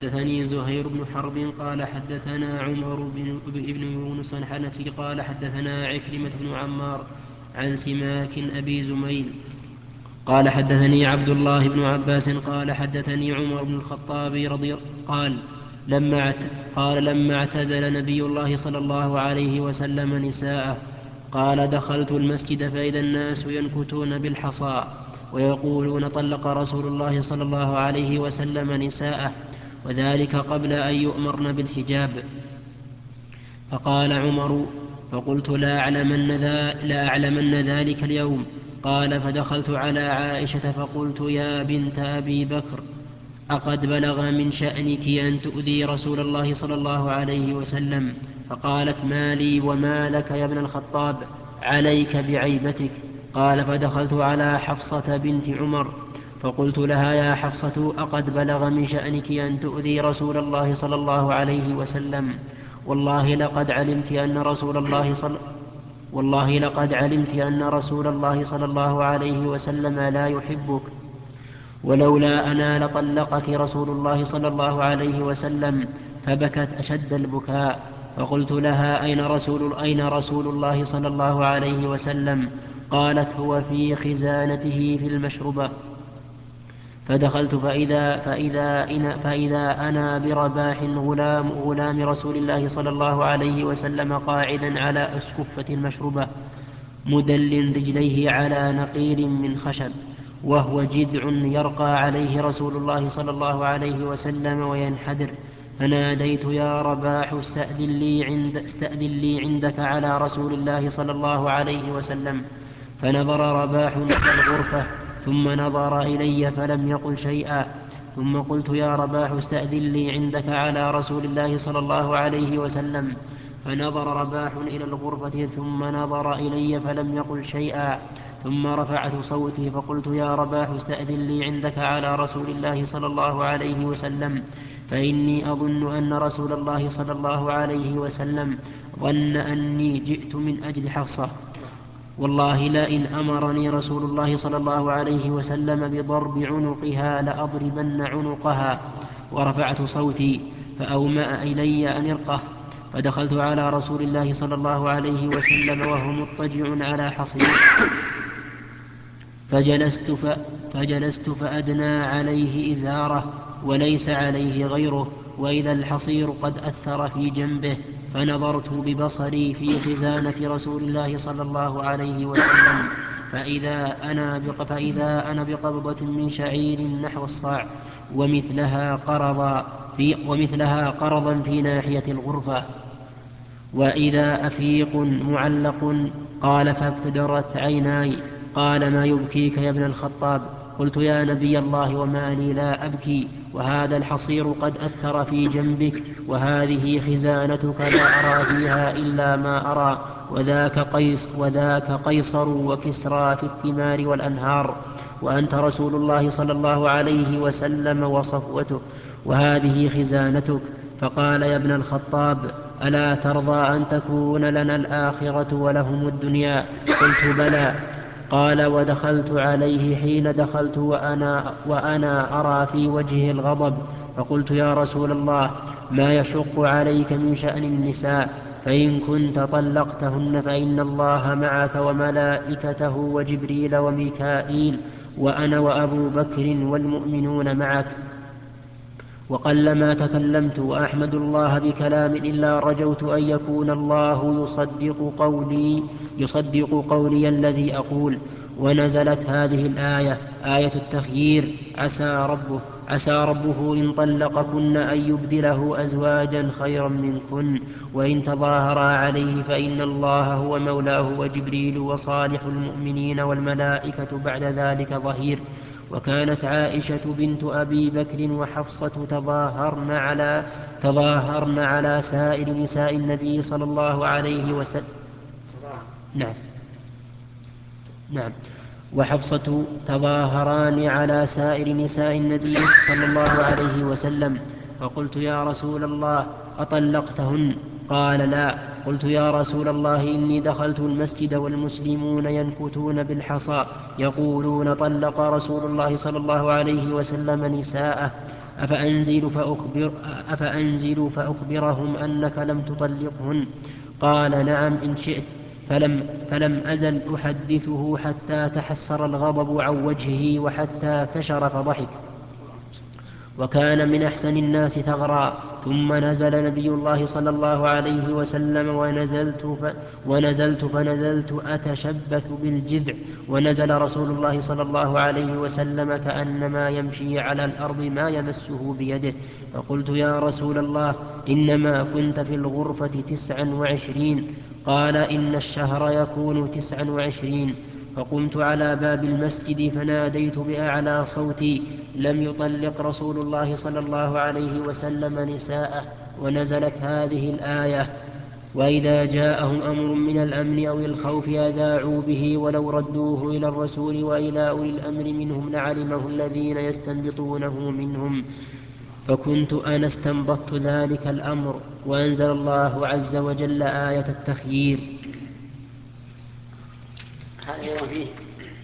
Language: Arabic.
حدثني زهير بن حرب قال حدثنا عمر بن يونس الحنفي قال حدثنا عكرمة بن عمار عن سماك أبي زميل قال حدثني عبد الله بن عباس قال حدثني عمر بن الخطاب قال لما اعتزل نبي الله صلى الله عليه وسلم نساءه قال دخلت المسجد فإذا الناس ينكتون بالحصى ويقولون طلق رسول الله صلى الله عليه وسلم نساءه وذلك قبل أن يؤمرن بالحجاب. فقال عمر فقلت لا أعلمن ذلك اليوم. قال فدخلت على عائشة فقلت يا بنت أبي بكر أقد بلغ من شأنك أن تؤذي رسول الله صلى الله عليه وسلم؟ فقالت ما لي وما لك يا ابن الخطاب، عليك بعيبتك. قال فدخلت على حفصة بنت عمر فقلت لها يا حفصة أقد بلغ من شأنك أن تؤذي رسول الله صلى الله عليه وسلم؟ والله لقد علمت أن رسول الله صلى الله عليه وسلم لا يحبك، ولولا أنا لطلقك رسول الله صلى الله عليه وسلم. فبكت أشد البكاء. فقلت لها أين رسول الله صلى الله عليه وسلم؟ قالت هو في خزانته في المشربة. فدخلت فإذا أنا برباح غلام رسول الله صلى الله عليه وسلم قاعدا على أسكفة المشربة مدل رجليه على نقير من خشب، وهو جذع يرقى عليه رسول الله صلى الله عليه وسلم وينحدر. فناديت يا رباح استأذن لي عندك على رسول الله صلى الله عليه وسلم. فنظر رباح إلى الغرفة ثم نظر إلي فلم يقل شيئا. ثم قلت يا رباح استأذن لي عندك على رسول الله صلى الله عليه وسلم. فنظر رباح إلى الغرفة ثم نظر إلي فلم يقل شيئا. ثم رفعت صوتي فقلت يا رباح استأذن لي عندك على رسول الله صلى الله عليه وسلم، فإني أظن أن رسول الله صلى الله عليه وسلم ظن أني جئت من أجل حفصة. والله لئن أمرني رسول الله صلى الله عليه وسلم بضرب عنقها لأضربن عنقها. ورفعت صوتي فأومأ إلي أن ارقه. فدخلت على رسول الله صلى الله عليه وسلم وهو مضطجع على حصير، فجلست فأدنى عليه إزاره وليس عليه غيره، وإذا الحصير قد أثر في جنبه. فنظرت ببصري في خزانة رسول الله صلى الله عليه وسلم فإذا أنا بقبضة من شعير نحو الصاع ومثلها قرضا في ناحية الغرفة، وإذا أفيق معلق. قال فابتدرت عيناي. قال ما يبكيك يا ابن الخطاب؟ قلت يا نبي الله وما لي لا أبكي، وهذا الحصير قد أثر في جنبك، وهذه خزانتك لا أرى فيها إلا ما أرى، وذاك قيصر وكسرى في الثمار والأنهار، وأنت رسول الله صلى الله عليه وسلم وصفوته، وهذه خزانتك. فقال يا ابن الخطاب ألا ترضى أن تكون لنا الآخرة ولهم الدنيا؟ قلت بلى. قال ودخلت عليه حين دخلت وأنا أرى في وجهه الغضب، فقلت يا رسول الله ما يشق عليك من شأن النساء؟ فإن كنت طلقتهن فإن الله معك وملائكته وجبريل وميكائيل وأنا وأبو بكر والمؤمنون معك. وقلما تكلمت وأحمد الله بكلام إلا رجوت أن يكون الله يصدق قولي الذي أقول. ونزلت هذه الآية، آية التخيير: عسى ربه إن طلقكن أن يبدله أزواجا خيرا منكن، وإن تظاهرا عليه فإن الله هو مولاه وجبريل وصالح المؤمنين والملائكة بعد ذلك ظهير. وكانت عائشة بنت أبي بكر وحفصة تظاهرن على سائر نساء النبي صلى الله عليه وسلم. نعم. وحفصة تظاهران على سائر نساء النبي صلى الله عليه وسلم. فقلت يا رسول الله أطلقتهن؟ قال لا. قلت يا رسول الله إني دخلت المسجد والمسلمون ينكتون بالحصى يقولون طلق رسول الله صلى الله عليه وسلم نساءه، أفأنزل فأخبرهم أنك لم تطلقهن؟ قال نعم إن شئت. فلم أزل أحدثه حتى تحسر الغضب عن وجهه وحتى كشر فضحك، وكان من أحسن الناس ثغرا. ثم نزل نبي الله صلى الله عليه وسلم فنزلت أتشبث بالجذع، ونزل رسول الله صلى الله عليه وسلم كأنما يمشي على الأرض ما يمسه بيده. فقلت يا رسول الله إنما كنت في الغرفة 29، قال إن الشهر يكون 29. فقمت على باب المسجد فناديت بأعلى صوتي لم يطلق رسول الله صلى الله عليه وسلم نساءه، ونزلت هذه الآية: وإذا جاءهم أمر من الأمن أو الخوف أذاعوا به ولو ردوه إلى الرسول وإلى أولي الأمر منهم لعلمه الذين يستنبطونه منهم. فكنت أنا استنبطت ذلك الأمر، وأنزل الله عز وجل آية التخيير. هذا أيضا فيه